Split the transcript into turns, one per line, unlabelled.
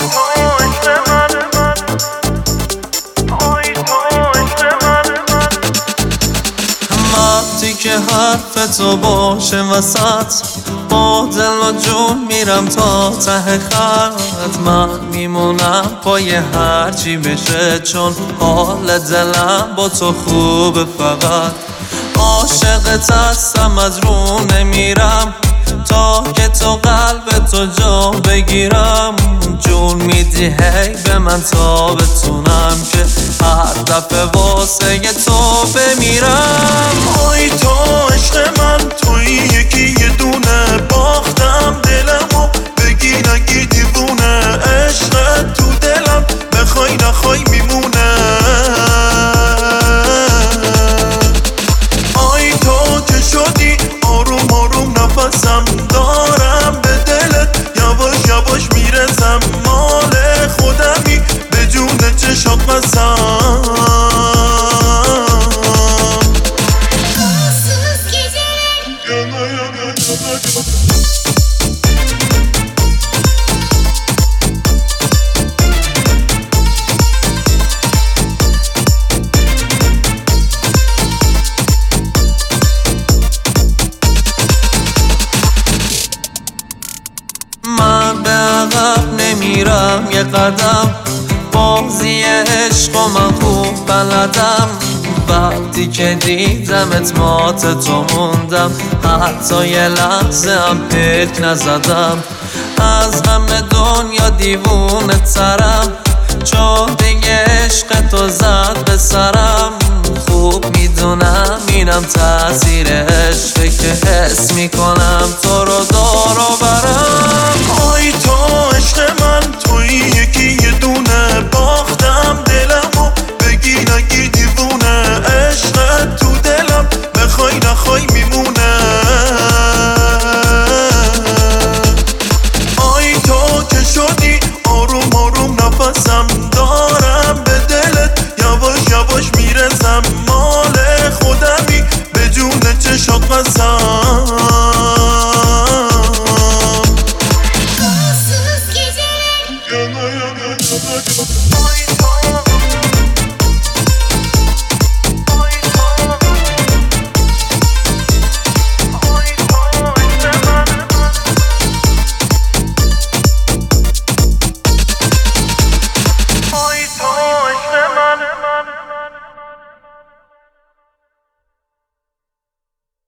وقتی که حرف تو باشه وسط با دل و جون میرم تا ته خط. من میمونم پای هرچی بشه چون حال دلم با تو خوبه. فقط عاشقت هستم از رو نمیرم تا که تو قلب تو جا بگیرم. جون میدی هی به من تا بتونم که هر دفعه واسه تو بمیرم.
آی تو عشق من توی یکی یه دونه باختم دلمو بگی نگی دیوونه. عشق تو دلم بخوای نخوای میمونه. آی تو که شدی آروم آروم نفسم دارم به دلت یواش یواش میرسم. مال خودمی به جون چشات بسم.
من به عقب نمیرم یه قدم، بازی عشق و من خوب بلدم. وقتی که دیدمت مات تو موندم، حتی یه لحظه هم پلک نزدم. از همه دنیا دیوونه ترم چون دیگه عشق تو زد به سرم. خوب میدونم اینم تاثیر عشقه که حس میکنم تو رو دور و برم.